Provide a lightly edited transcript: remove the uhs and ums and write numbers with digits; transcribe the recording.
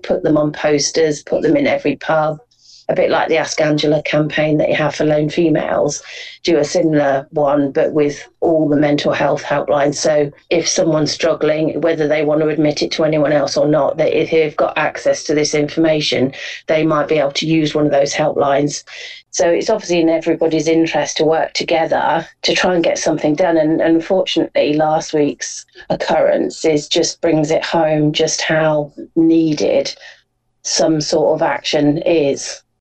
put them on posters, put them in every pub, a bit like the Ask Angela campaign that you have for lone females, do a similar one, but with all the mental health helplines. So if someone's struggling, whether they want to admit it to anyone else or not, that if they've got access to this information, they might be able to use one of those helplines. So it's obviously in everybody's interest to work together to try and get something done. And unfortunately, last week's occurrence just brings it home just how needed some sort of action is.